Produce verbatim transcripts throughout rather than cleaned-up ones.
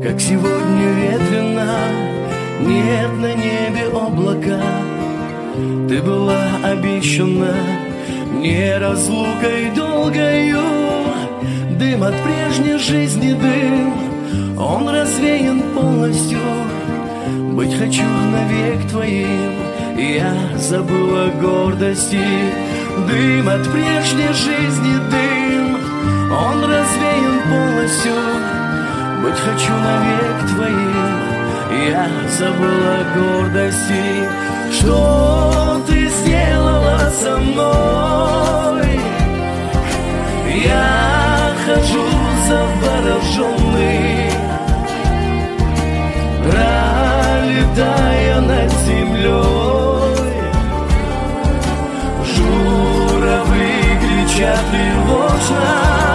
Как сегодня ветрено, нет на небе облака. Ты была обещана мне разлукой долгою. Дым от прежней жизни, дым, он развеян полностью. Быть хочу навек твоим, я забыла гордости. Дым от прежней жизни, дым, он развеян полностью. Быть хочу навек твоим, я забыла гордости. Что ты сделала со мной? Я хожу завороженный, пролетая над землей. Журавли кричат тревожно.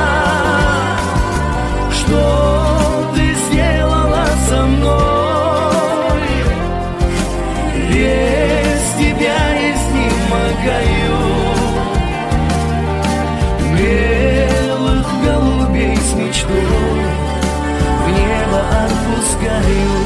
Что ты сделала со мной? Без тебя изнемогаю. Белых голубей с мечтой в небо отпускаю.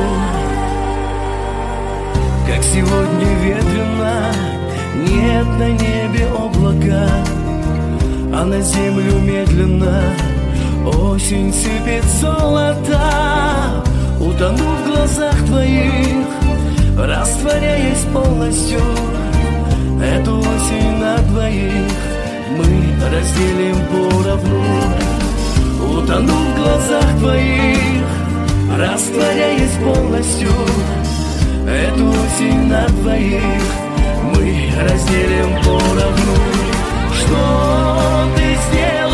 Как сегодня ветрено, нет на небе облака, а на землю медленно осень сыпет золото. Утону в глазах твоих, растворяясь полностью. Эту осень на двоих мы разделим поровну. Утону в глазах твоих, растворяясь полностью. Эту осень на двоих мы разделим поровну. Что ты сделал?